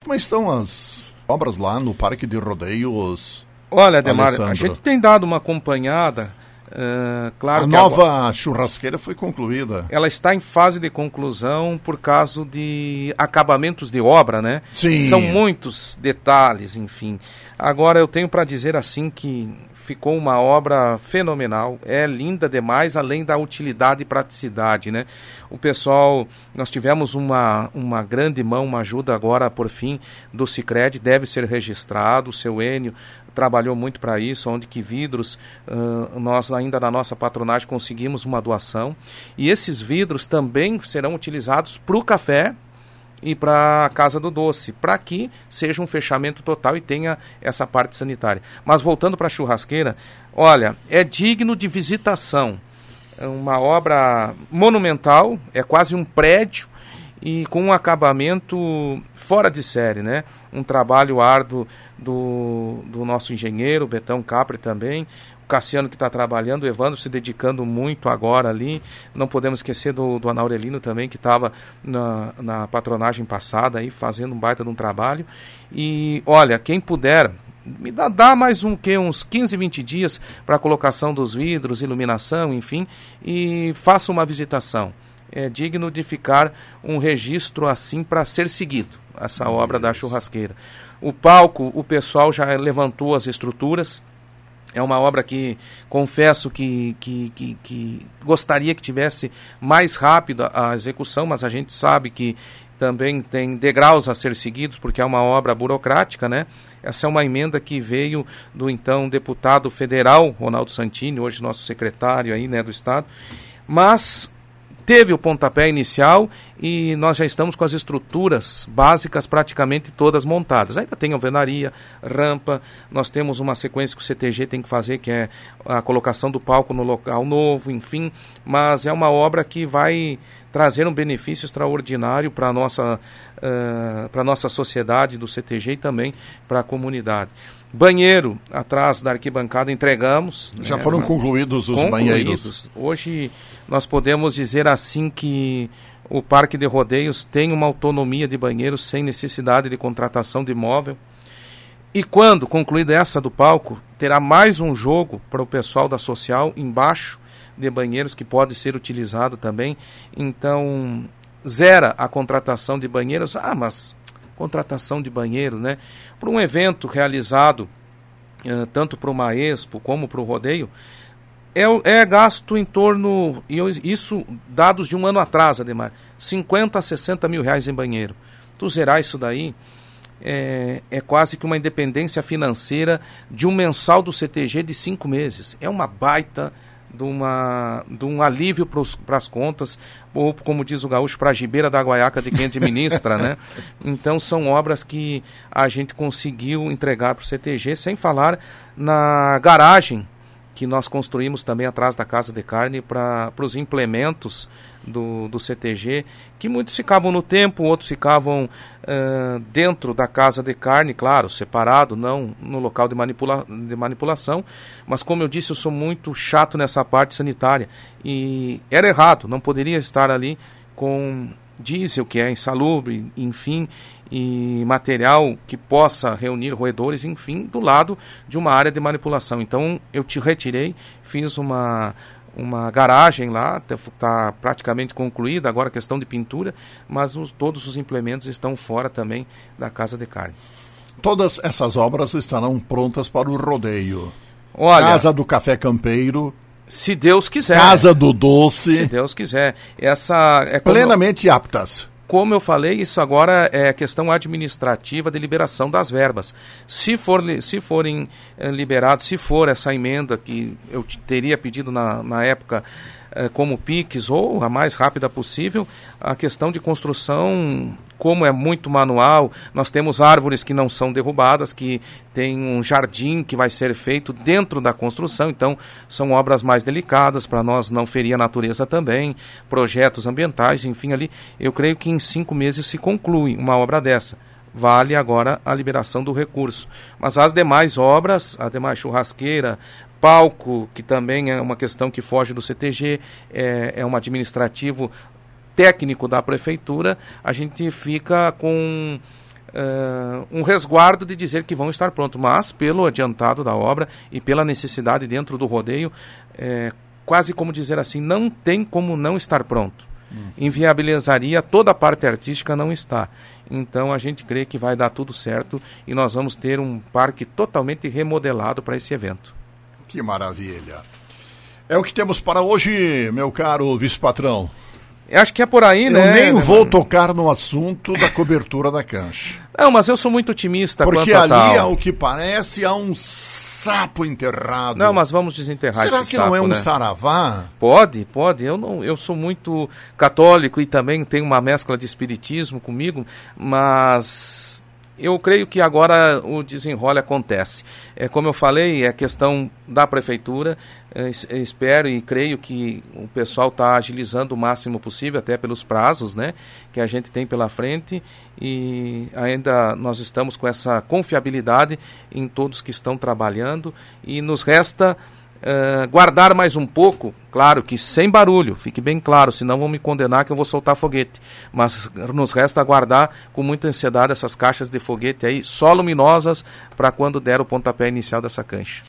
Como estão as obras lá no Parque de Rodeios? Olha, Ademar, a gente tem dado uma acompanhada. Claro, a nova churrasqueira foi concluída. Ela está em fase de conclusão por causa de acabamentos de obra, né? Sim. São muitos detalhes, enfim. Agora eu tenho para dizer assim que ficou uma obra fenomenal, é linda demais, além da utilidade e praticidade, né? O pessoal, nós tivemos uma grande mão, uma ajuda agora, por fim, do Sicredi, deve ser registrado, o seu Enio trabalhou muito para isso, onde que vidros, nós ainda na nossa patronagem conseguimos uma doação, e esses vidros também serão utilizados para o café e para a Casa do Doce, para que seja um fechamento total e tenha essa parte sanitária. Mas voltando para a churrasqueira, olha, é digno de visitação, é uma obra monumental, é quase um prédio e com um acabamento fora de série, né? Um trabalho árduo do nosso engenheiro, Betão Capri também, o Cassiano que está trabalhando, o Evandro se dedicando muito agora ali, não podemos esquecer do Anaurelino também, que estava na patronagem passada aí, fazendo um baita de um trabalho, e olha, quem puder, me dá mais uns 15, 20 dias para a colocação dos vidros, iluminação, enfim, e faça uma visitação. É digno de ficar um registro assim para ser seguido, essa obra da churrasqueira. O palco, o pessoal já levantou as estruturas, é uma obra que confesso que gostaria que tivesse mais rápida a execução, mas a gente sabe que também tem degraus a ser seguidos, porque é uma obra burocrática, né? Essa é uma emenda que veio do então deputado federal, Ronaldo Santini, hoje nosso secretário aí, né, do Estado, mas teve o pontapé inicial e nós já estamos com as estruturas básicas praticamente todas montadas. Ainda tem alvenaria, rampa, nós temos uma sequência que o CTG tem que fazer, que é a colocação do palco no local novo, enfim, mas é uma obra que vai trazer um benefício extraordinário para a nossa sociedade do CTG e também para a comunidade. Banheiro, atrás da arquibancada, entregamos. Já foram concluídos os banheiros? Hoje nós podemos dizer assim que o Parque de Rodeios tem uma autonomia de banheiros sem necessidade de contratação de imóvel. E quando concluída essa do palco, terá mais um jogo para o pessoal da social embaixo de banheiros que pode ser utilizado também. Então, zera a contratação de banheiros. Mas contratação de banheiros, né? Para um evento realizado, tanto para uma expo como para o rodeio, é gasto em torno, isso dados de um ano atrás, Ademar, 50 a 60 mil reais em banheiro. Tu zerar isso daí, é quase que uma independência financeira de um mensal do CTG de 5 meses. É uma baita de um alívio para as contas, ou como diz o gaúcho, para a gibeira da guaiaca de quem administra, né? Então são obras que a gente conseguiu entregar para o CTG, sem falar na garagem que nós construímos também atrás da Casa de Carne para os implementos do CTG, que muitos ficavam no tempo, outros ficavam dentro da Casa de Carne, claro, separado, não no local de manipulação, mas como eu disse, eu sou muito chato nessa parte sanitária, e era errado, não poderia estar ali com diesel, que é insalubre, enfim, e material que possa reunir roedores, enfim, do lado de uma área de manipulação. Então eu te retirei, fiz uma garagem lá, está praticamente concluída, agora a questão de pintura, mas todos os implementos estão fora também da Casa de Carne. Todas essas obras estarão prontas para o rodeio. Olha, Casa do Café Campeiro, se Deus quiser. Casa do Doce. Se Deus quiser. Essa é plenamente aptas. Como eu falei, isso agora é questão administrativa de liberação das verbas. Se forem liberados, se for essa emenda que eu teria pedido na época como PIX ou a mais rápida possível, a questão de construção, como é muito manual, nós temos árvores que não são derrubadas, que tem um jardim que vai ser feito dentro da construção, então são obras mais delicadas, para nós não ferir a natureza também, projetos ambientais, enfim, ali, eu creio que em 5 meses se conclui uma obra dessa. Vale agora a liberação do recurso. Mas as demais obras, a demais churrasqueira, palco, que também é uma questão que foge do CTG, é um administrativo técnico da prefeitura, a gente fica com um resguardo de dizer que vão estar prontos, mas pelo adiantado da obra e pela necessidade dentro do rodeio, quase como dizer assim, não tem como não estar pronto. Inviabilizaria toda a parte artística, não está. Então a gente crê que vai dar tudo certo e nós vamos ter um parque totalmente remodelado para esse evento. Que maravilha. É o que temos para hoje, meu caro vice-patrão. Eu acho que é por aí, eu né? Eu nem vou tocar no assunto da cobertura da cancha. Não, mas eu sou muito otimista porque quanto a ali, tal. Ao que parece, há um sapo enterrado. Não, mas vamos desenterrar esse sapo. Será que não é um né? saravá? Pode. Eu sou muito católico e também tenho uma mescla de espiritismo comigo, mas eu creio que agora o desenrole acontece. Como eu falei, é questão da prefeitura. Espero e creio que o pessoal está agilizando o máximo possível, até pelos prazos, né, que a gente tem pela frente, e ainda nós estamos com essa confiabilidade em todos que estão trabalhando, e nos resta guardar mais um pouco, claro que sem barulho, fique bem claro, senão vão me condenar que eu vou soltar foguete, mas nos resta guardar com muita ansiedade essas caixas de foguete aí, só luminosas, para quando der o pontapé inicial dessa cancha.